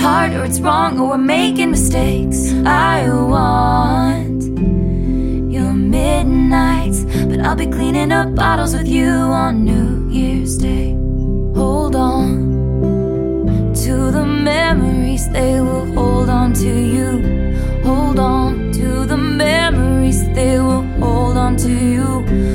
hard or it's wrong or we're making mistakes. I want your midnights, but I'll be cleaning up bottles with you on New Year's Day. Hold on to the memories, they will hold on to you. Hold on to the memories, they will hold on to you.